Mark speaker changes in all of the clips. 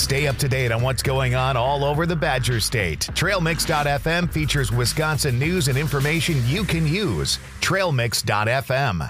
Speaker 1: Stay up to date on what's going on all over the Badger State. TrailMix.fm features Wisconsin news and information you can use. TrailMix.fm.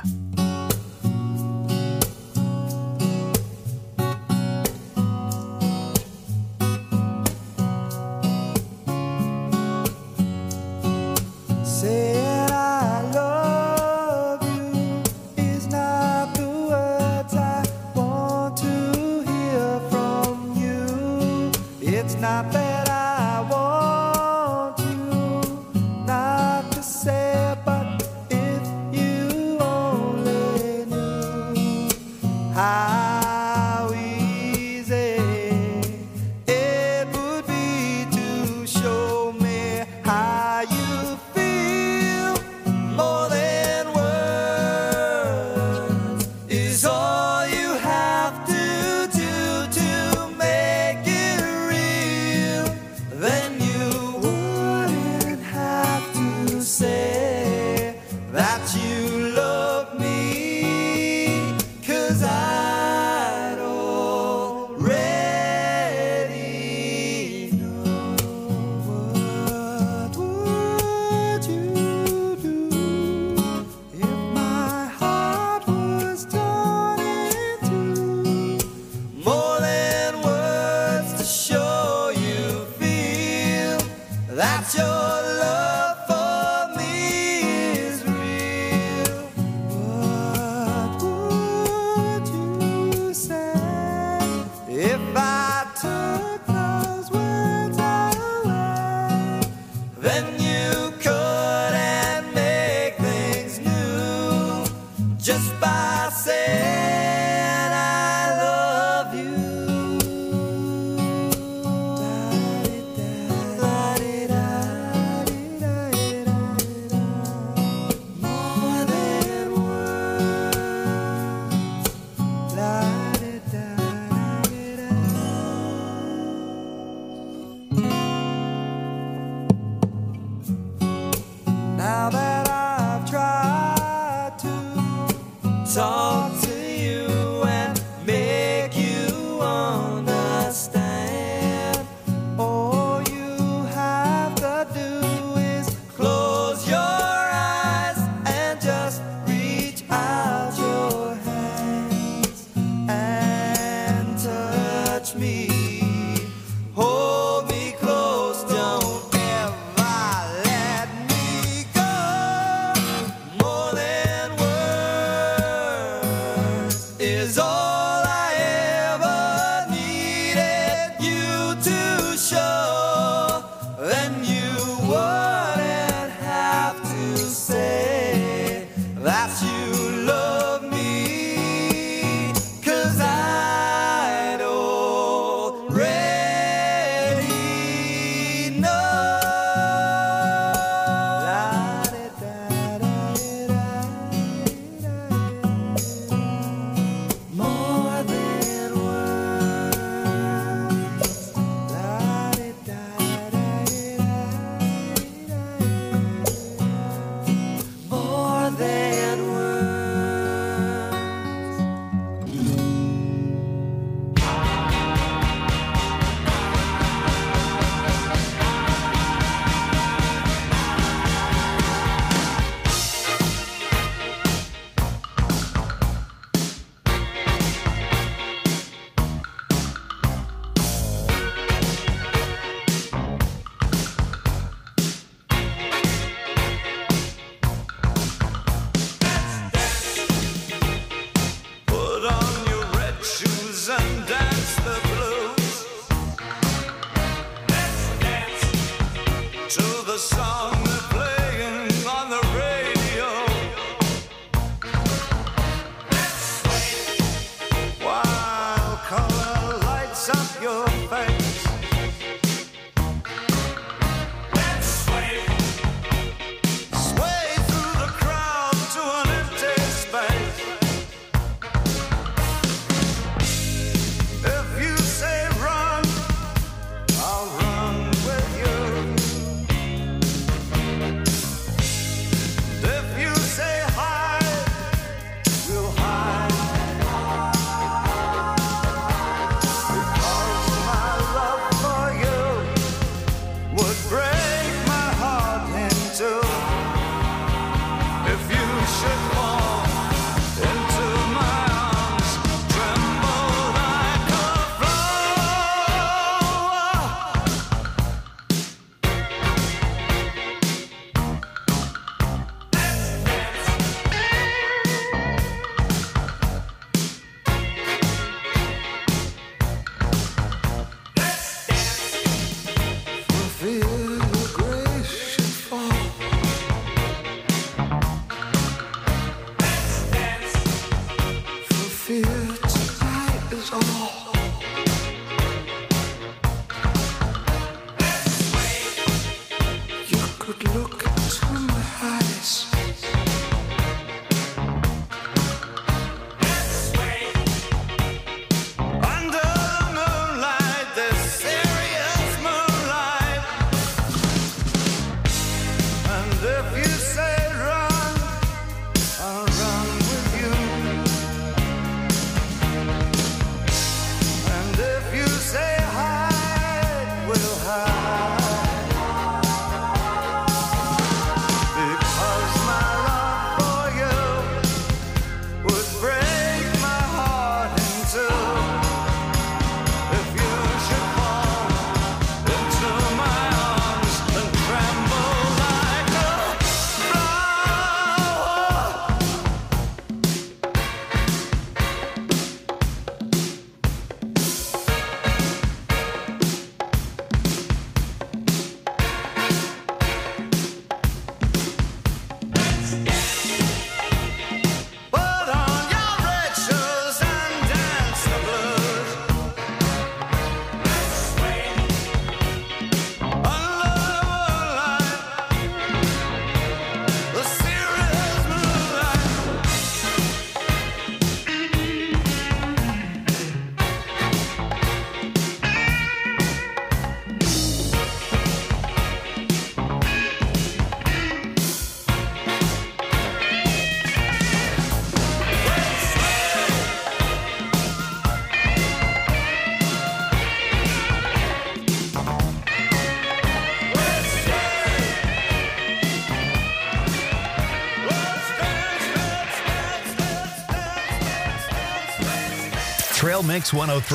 Speaker 1: Trail Mix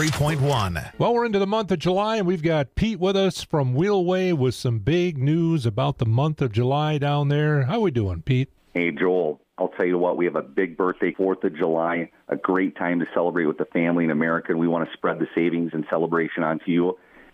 Speaker 1: 103.1.
Speaker 2: Well, we're into the month of July, and we've got Pete with us from Wheelway with some big news about the month of July down there. How we doing, Pete?
Speaker 3: Hey, Joel. I'll tell you what, we have a big birthday, 4th of July, a great time to celebrate with the family in America, and we want to spread the savings and celebration onto you.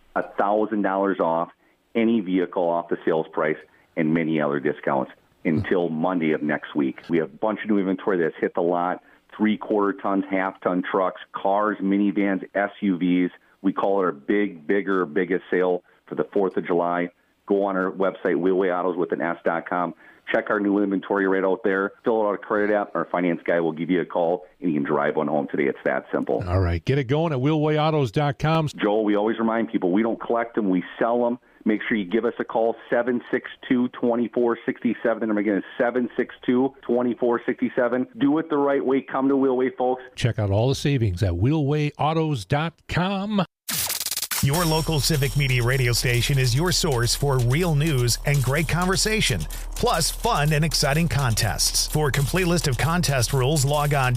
Speaker 3: $1,000 off any vehicle off the sales price and many other discounts until Monday of next week. We have a bunch of new inventory that's hit the lot, 3/4 tons, half-ton trucks, cars, minivans, SUVs. We call it our biggest sale for the 4th of July. Go on our website, wheelwayautos.com. Check our new inventory right out there. Fill out a credit app. Our finance guy will give you a call, and you can drive one home today. It's that simple.
Speaker 2: All right. Get it going at wheelwayautos.com.
Speaker 3: Joel, we always remind people, we don't collect them. We sell them. Make sure you give us a call, 762-2467. And again, 762-2467. Do it the right way. Come to Wheelway, folks.
Speaker 2: Check out all the savings at wheelwayautos.com.
Speaker 1: Your local Civic Media radio station is your source for real news and great conversation, plus fun and exciting contests. For a complete list of contest rules, log on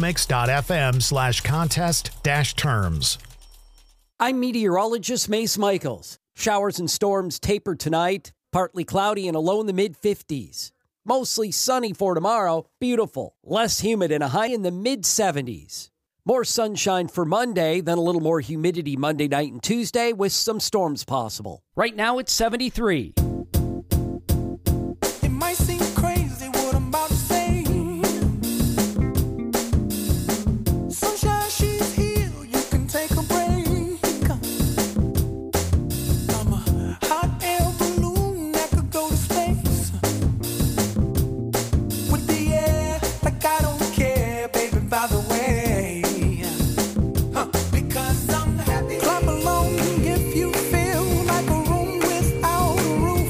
Speaker 1: trailmix.fm/contest-terms.
Speaker 4: I'm meteorologist Mace Michaels. Showers and storms taper tonight, partly cloudy and a low in the mid-50s. Mostly sunny for tomorrow, beautiful, less humid and a high in the mid-70s. More sunshine for Monday, then a little more humidity Monday night and Tuesday with some storms possible. Right now it's 73.
Speaker 5: It might seem crazy what I'm about to say. Sunshine, she's here, you can take a break. I'm a hot air balloon that could go to space. With the air, like I don't care, baby, by the way. Clap along if you feel like a room without a roof.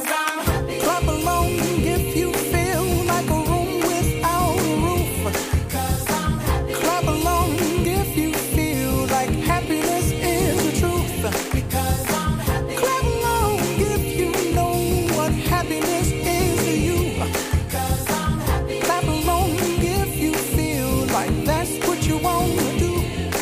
Speaker 5: Clap along if you feel like a room without a roof. Clap along if you feel like happiness is the truth. Clap along if you know what happiness is to you. Clap along if you feel like that's what you want to do.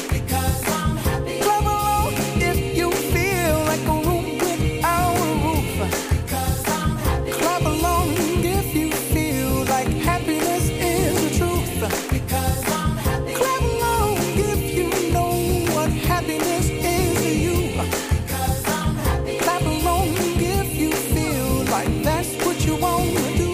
Speaker 5: Clap along if you feel like a room without a roof. Clap along if you feel like happiness is the truth. Clap along if you know what happiness is to you. Clap along if you feel like that's what you want to do.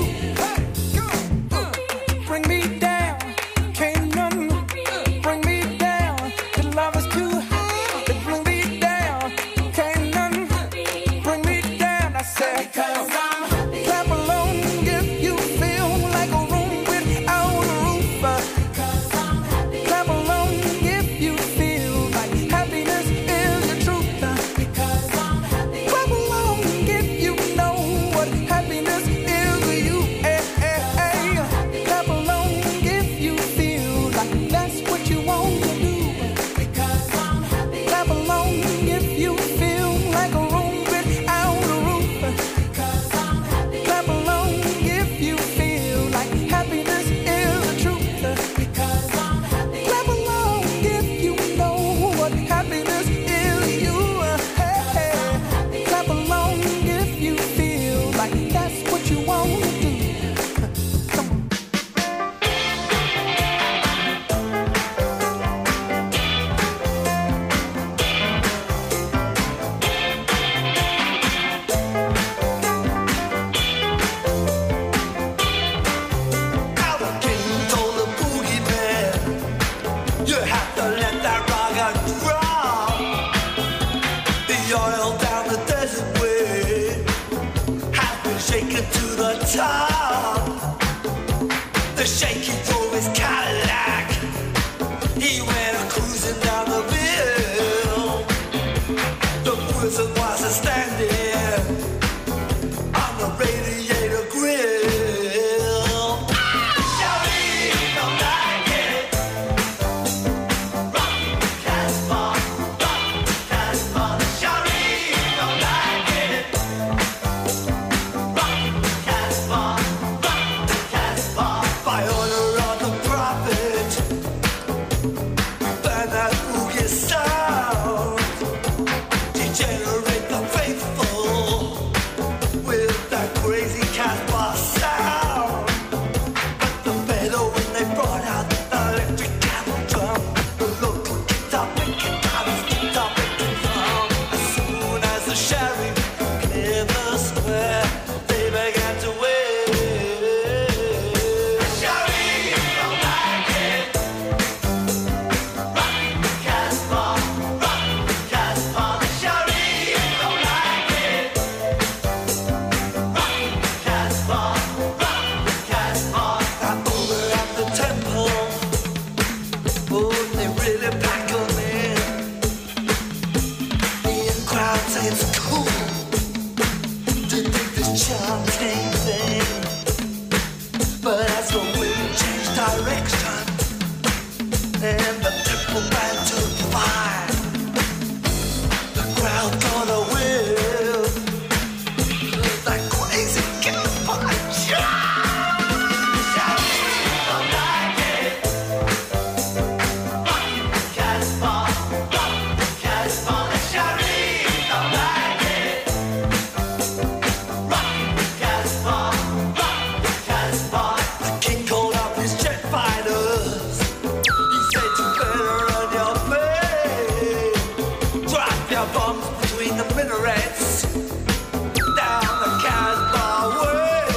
Speaker 5: Bring me down, can't none bring me down. The love is too high. Bring me down, can't none bring me down. I said, clap along if you feel like a room without a roof. Clap along if you feel like happiness is the truth. Clap along if you know what happiness is to you. Clap along if you feel like that's what you want to do. Clap along if you feel like a room without a roof. Clap along if you feel like happiness is the truth. Clap along if you know what happiness is to you. Clap along if you feel like that's what you want to do. Come on.
Speaker 6: Our king told the boogie man, you have to let that rock drop. The oil down the desert way has been shaken to the top. The shaky drove his Cadillac. He went cruising down the hill. The wizard was standing on the radiator grill. Shawty, don't like it. Rock Casbah, Shawty, don't like it. Rock Casbah. By order of the prophet, burn that boogie sound. Degenerate the faithful with that crazy Casbah sound. But the meadow when they brought out the electric camel drum, the local guitar picking drums, guitar picking drum. As soon as the sheriff cleared the square, they began to wave. Sheriff don't like it. Rock Casbah, the sheriff don't like it. Rock Casbah. And over at the temple, oh, they really pack 'em in. The in-crowd say it's cool to think this chanting thing. But as the wind changed direction and the temple band took fire, the crowd got a whiff of that crazy Casbah chant. Don't like it. Rock Casbah, the sheriff don't like it. Rock Casbah. The king called up his jet fighters. He said you better run your play. Drop your bombs between the minarets down the Casbah way.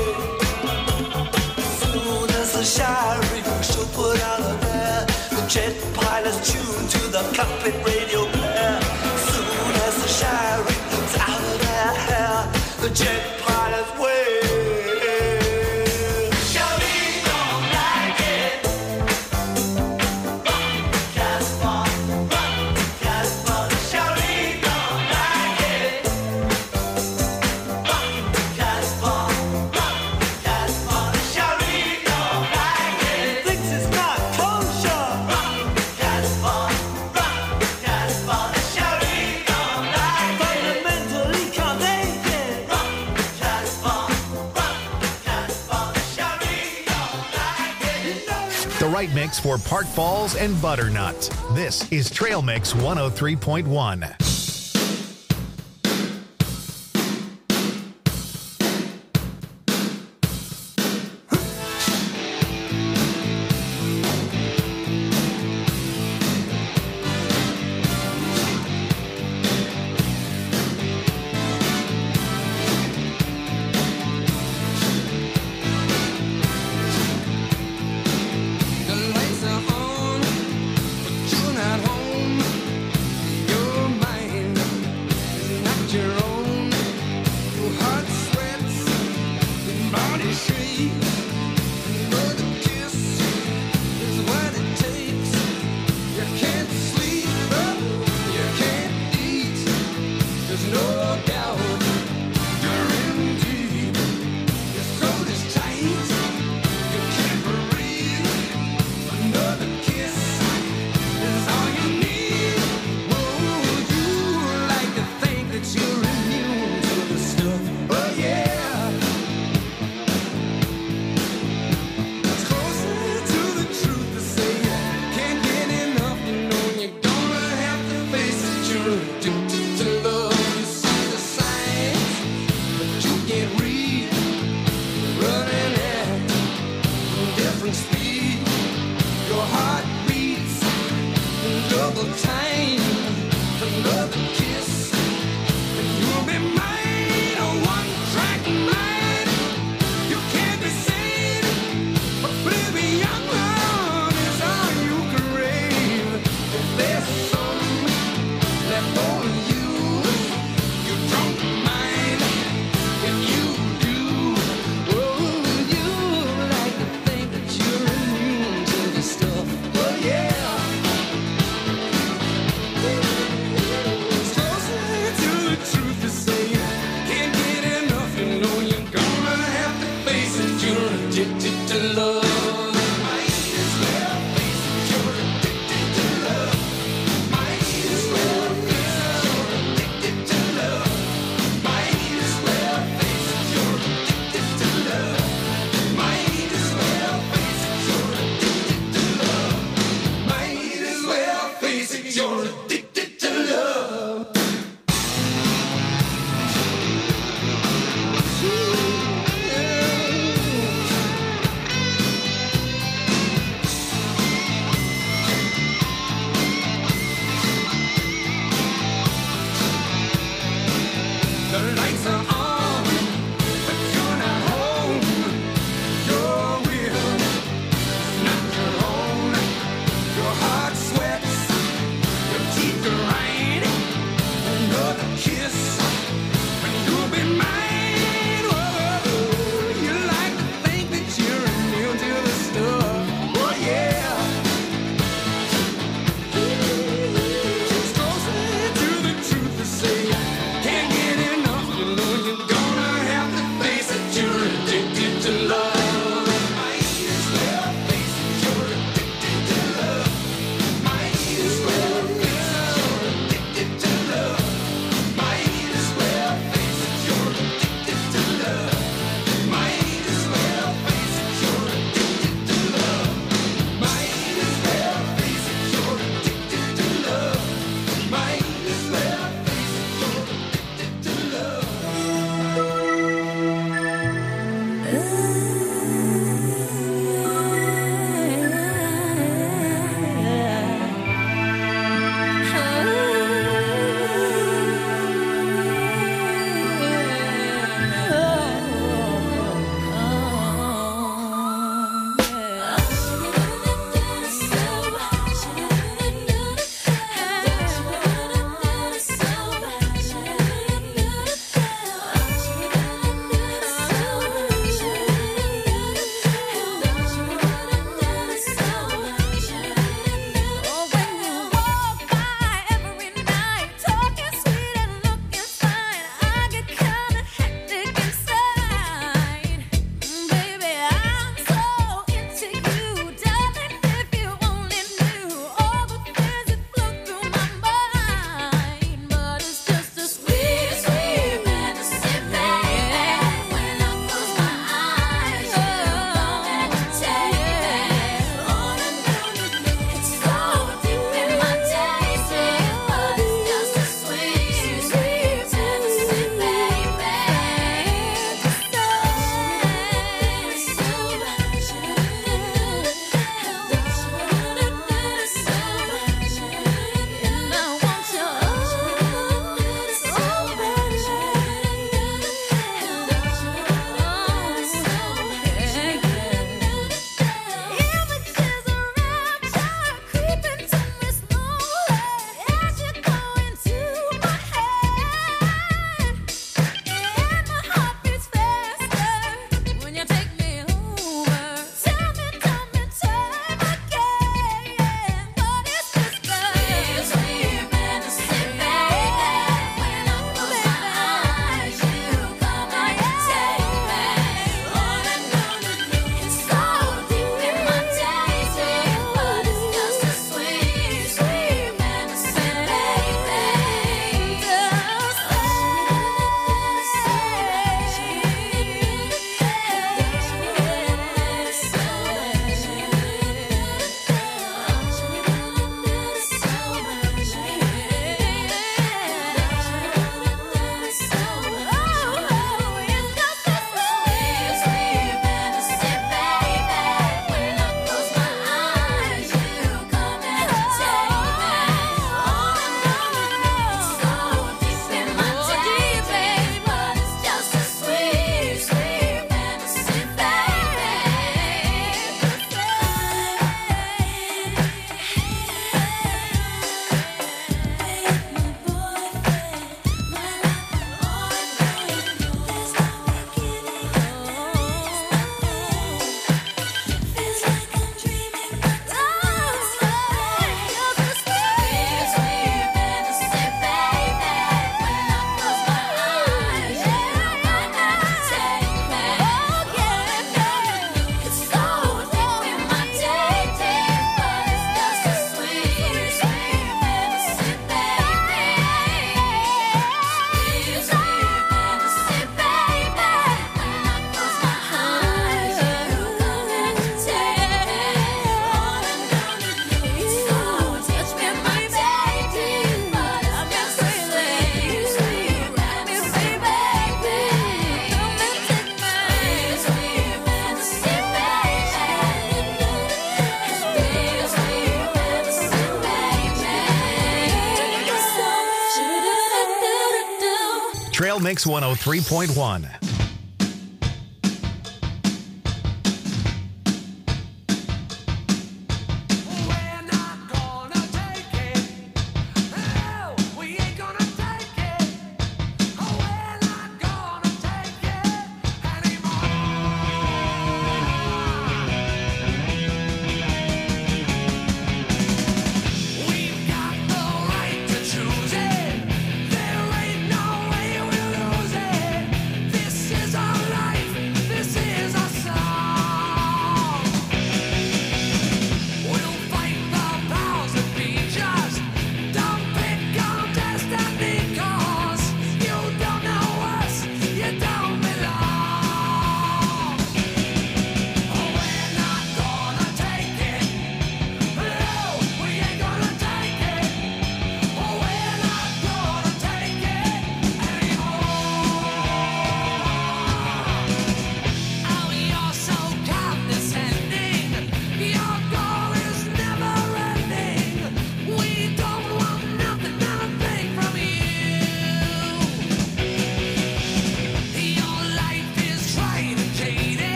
Speaker 6: As soon as the sheriff should put out of there, the jet pilots tuned to the cockpit radio player. As soon as the sheriff's out of their hair, the jet pilots wave. Shawty don't like it. Rock Casbah, the shawty don't like it. Rock
Speaker 1: the right mix for Park Falls and Butternut. This is Trail Mix 103.1.
Speaker 5: The lights are on, but you're not home. You're mine.
Speaker 1: Mix 103.1.
Speaker 5: This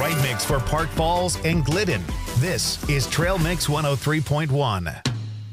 Speaker 1: right mix for Park Falls and Glidden. This is Trail Mix 103.1.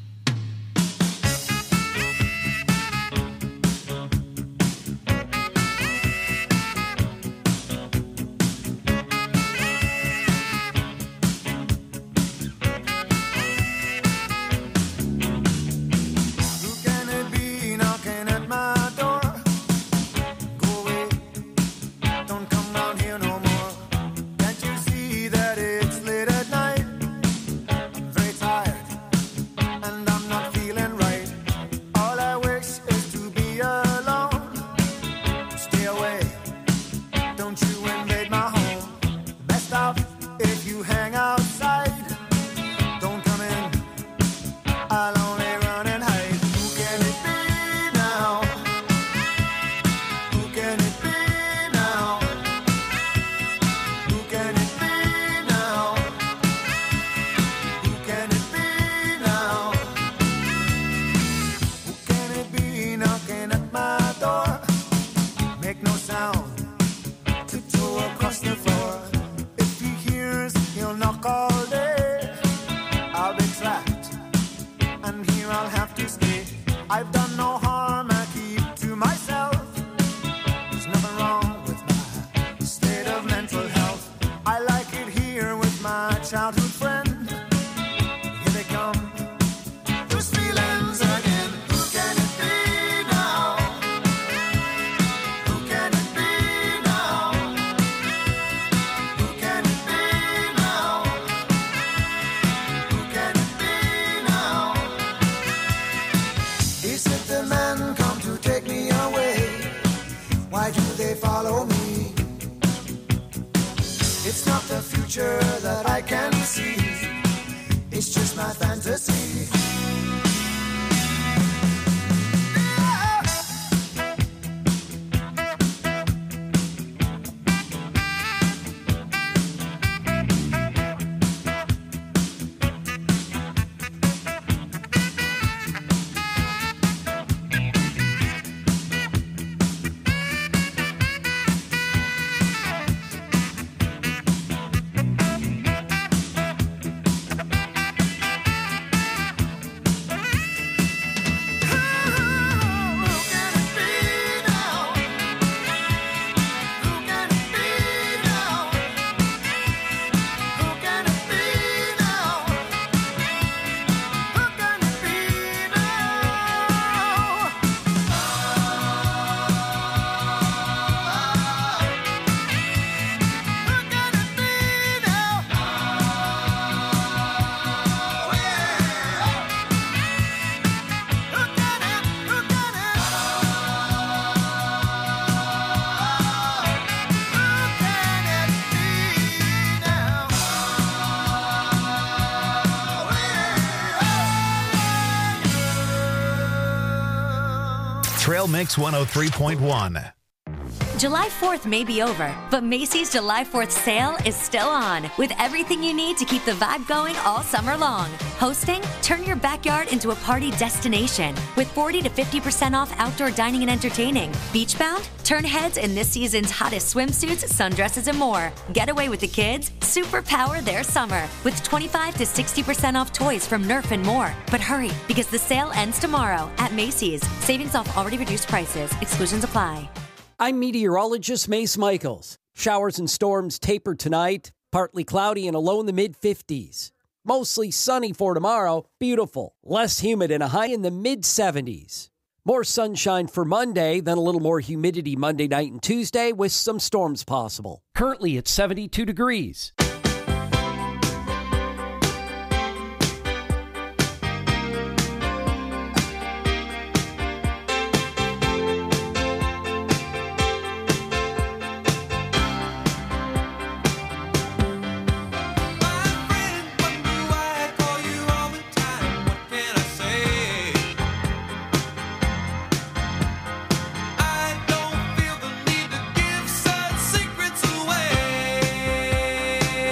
Speaker 1: Trail Mix 103.1.
Speaker 7: July 4th may be over, but Macy's July 4th sale is still on, with everything you need to keep the vibe going all summer long. Hosting? Turn your backyard into a party destination with 40 to 50% off outdoor dining and entertaining. Beachbound? Turn heads in this season's hottest swimsuits, sundresses, and more. Get away with the kids? Superpower their summer with 25 to 60% off toys from Nerf and more. But hurry, because the sale ends tomorrow at Macy's. Savings off already reduced prices. Exclusions apply.
Speaker 4: I'm meteorologist Mace Michaels. Showers and storms taper tonight. Partly cloudy and a low in the mid-50s. Mostly sunny for tomorrow. Beautiful. Less humid and a high in the mid-70s. More sunshine for Monday, then a little more humidity Monday night and Tuesday with some storms possible. Currently at 72 degrees.
Speaker 6: Secrets away.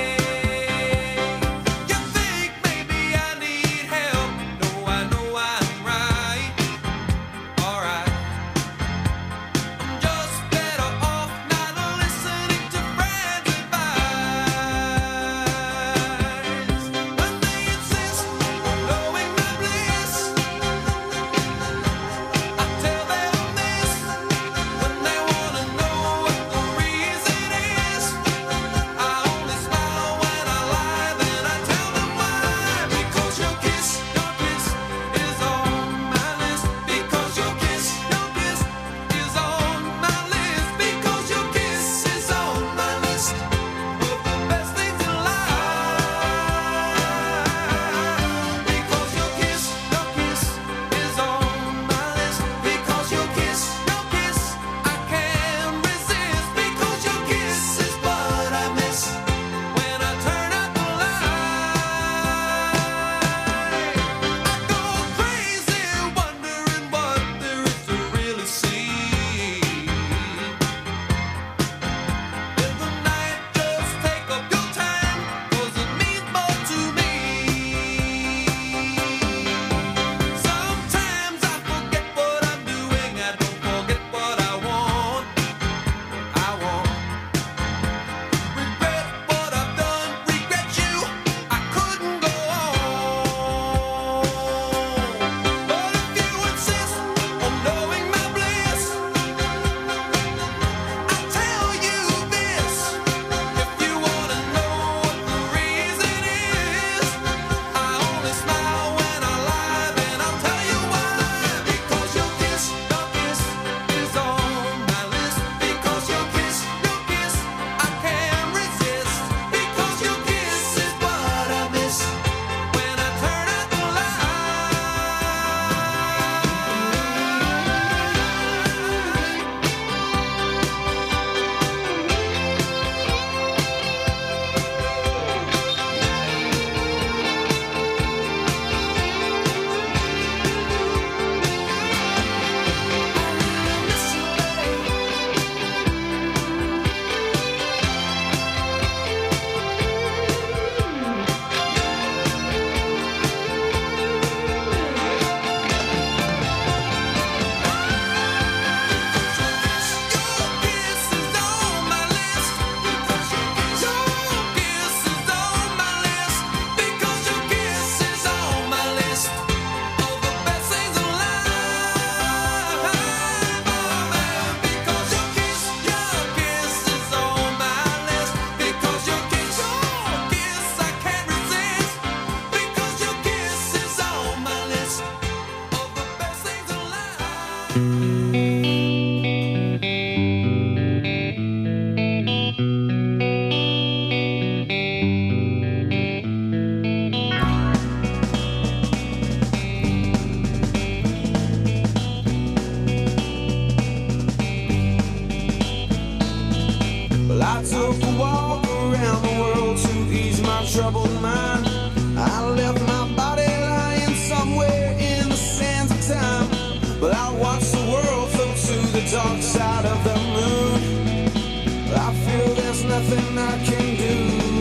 Speaker 5: around the world to ease my troubled mind. I left my body lying somewhere in the sands of time, but I watched the world float to the dark side of the moon. I feel there's nothing I can do.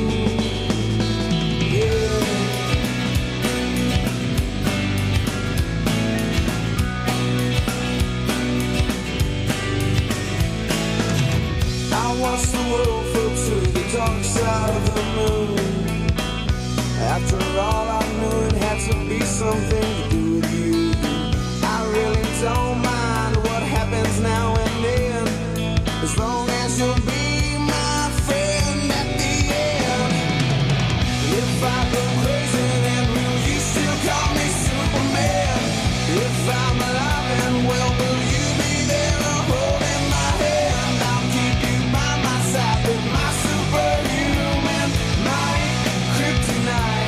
Speaker 5: Yeah. I watched the world float to the dark side of the moon. After all, I knew it had to be something to do with you. I really don't mind what happens now and then, as long as you'll be my friend at the end. If I go crazy, then will you still call me Superman? If I'm alive and well, will you be there holding my hand? I'll keep you by my side with my superhuman might, kryptonite.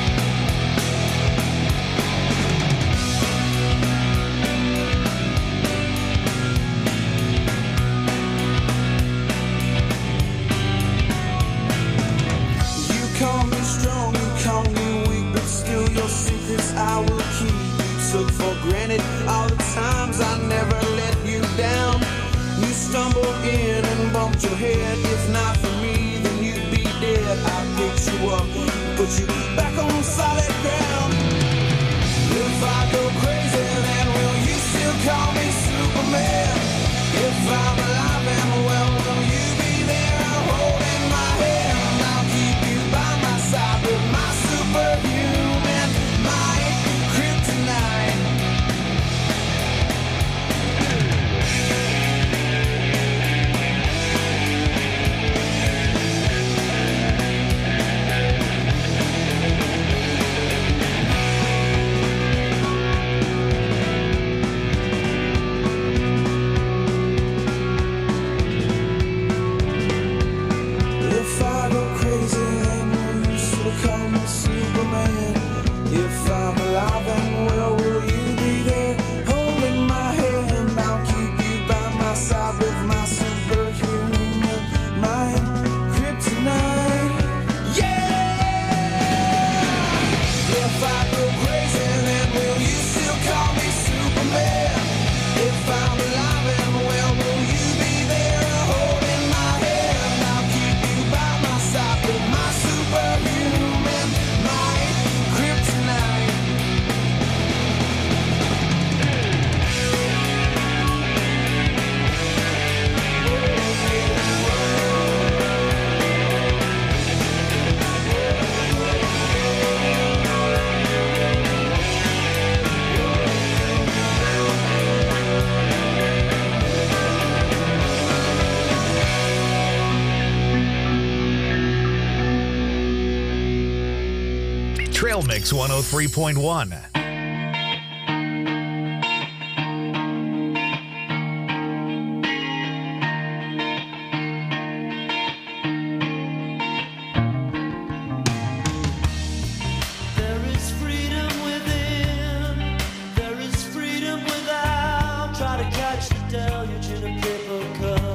Speaker 5: You call me strong, you call me weak, but still your secrets I will keep. You took for granted all the times I never let you down. You stumbled in and bumped your head. If not for me, then you'd be dead. I picked you up, put you back on solid ground. If I go crazy, then will you still call me Superman? If I'm alive and well, will you be there holding my hand? I'll keep you by my side with my superhuman might, kryptonite. If I go crazy, then will you still call me Superman? If I'm alive and well, will you be there holding my hand? I'll keep you by my side with my superhuman mind, kryptonite. Yeah! If I go crazy, then will you still call me Superman? If I'm alive and well, will you be there holding my hand? I'll keep you by my side with my superhuman might, kryptonite.
Speaker 1: Trail Mix 103.1.
Speaker 5: There is freedom within, there is freedom without. Try to catch the deluge in a paper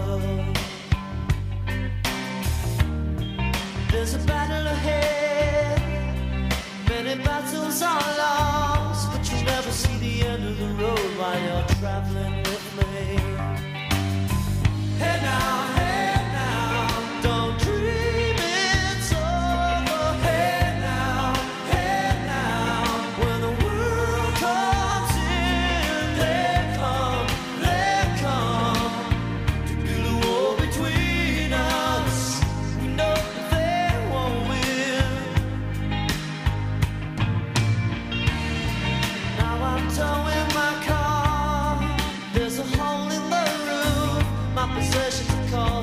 Speaker 5: cup. There's a battle ahead, many battles are lost, but you never see the end of the road while you're traveling with me. Hey now, don't dream it's over. Hey now, when the world comes in, they come to build a wall between us. We know they won't win. Now I'm towing my car. There's a hole in the roof. My possessions are called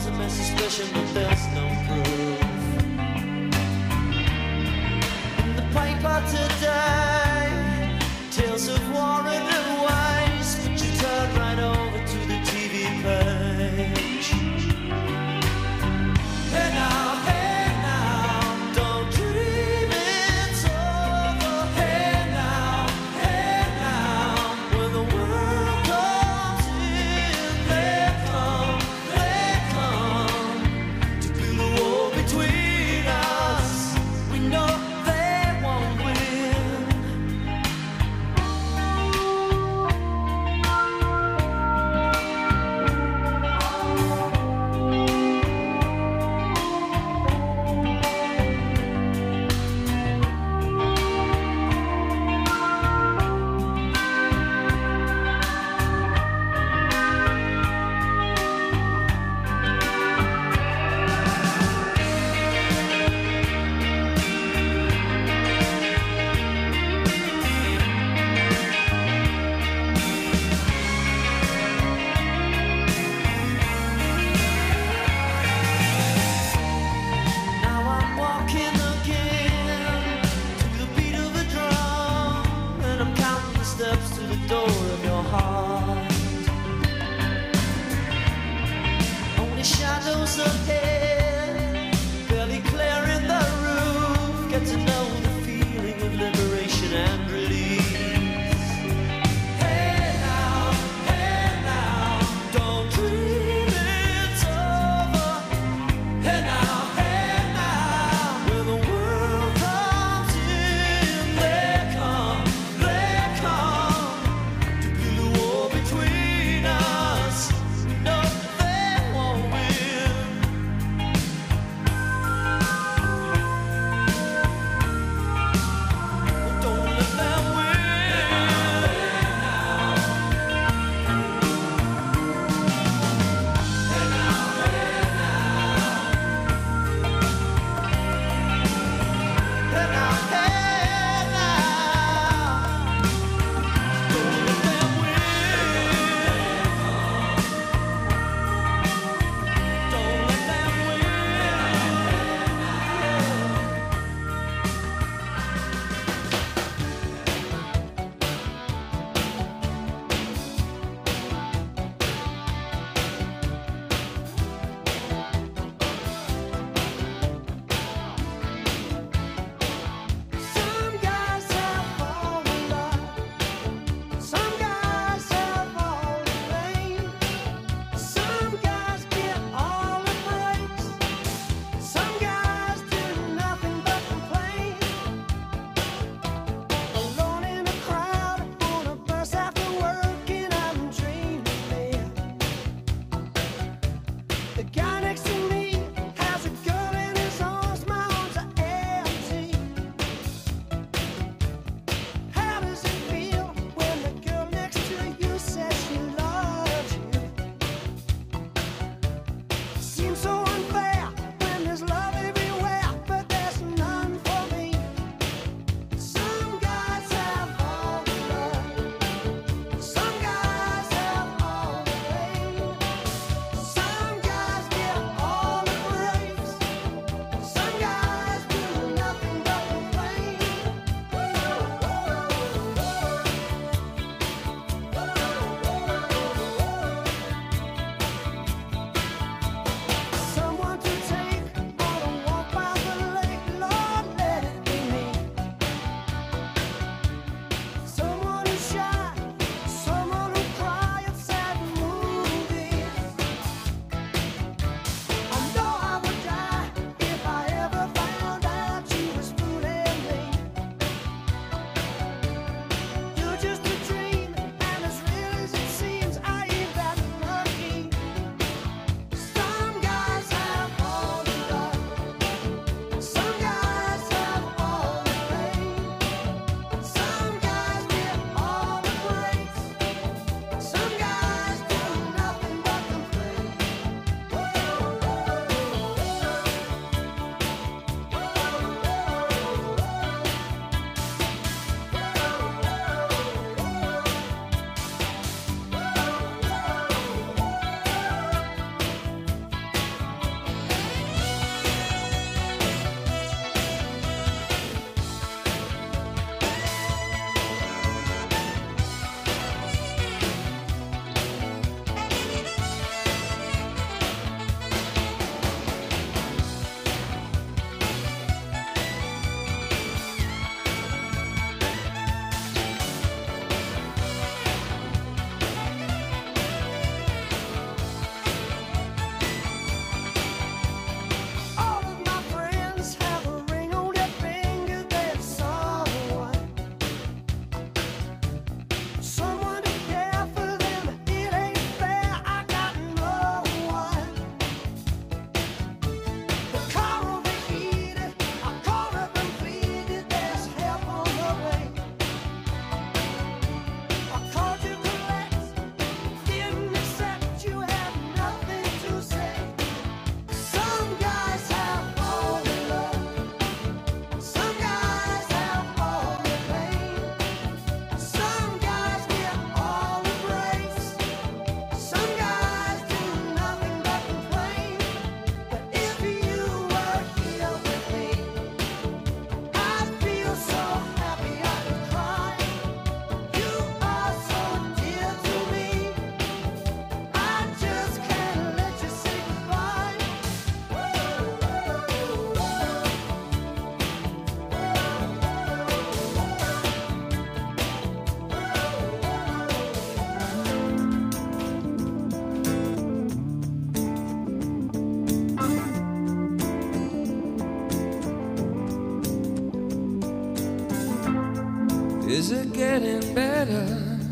Speaker 5: Is it getting better?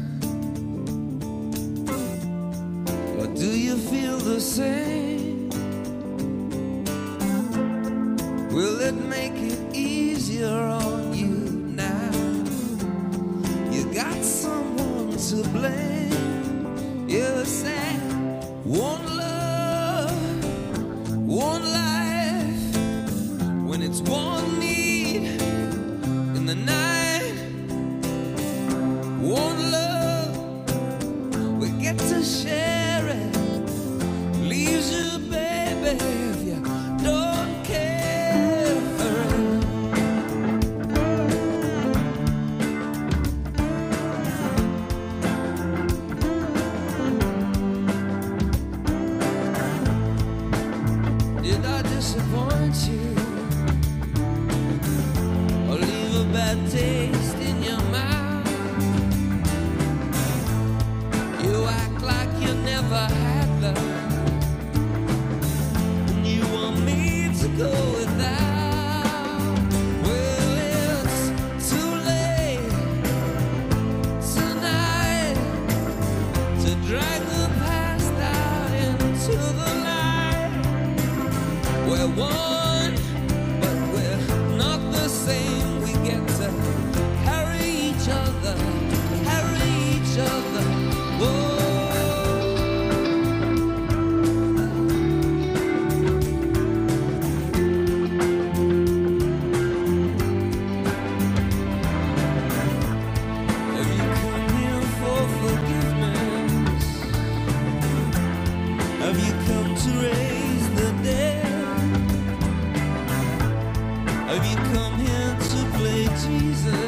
Speaker 5: Or do you feel the same? Will it make it easier on you now? You got someone to blame. You say, one love, one life, when it's one need in the night, one love, we get to share it, leaves you, baby, if you don't care for it. Did I disappoint you or leave a bad taste in your mouth? You act like you never had love, and you want me to go without. Well, it's too late tonight to drag the past out into the light. We're one, but we're not the same. We get to carry each other, carry each other. Whoa. Have you come here for forgiveness? Have you come to raise the dead? Have you come here to play Jesus?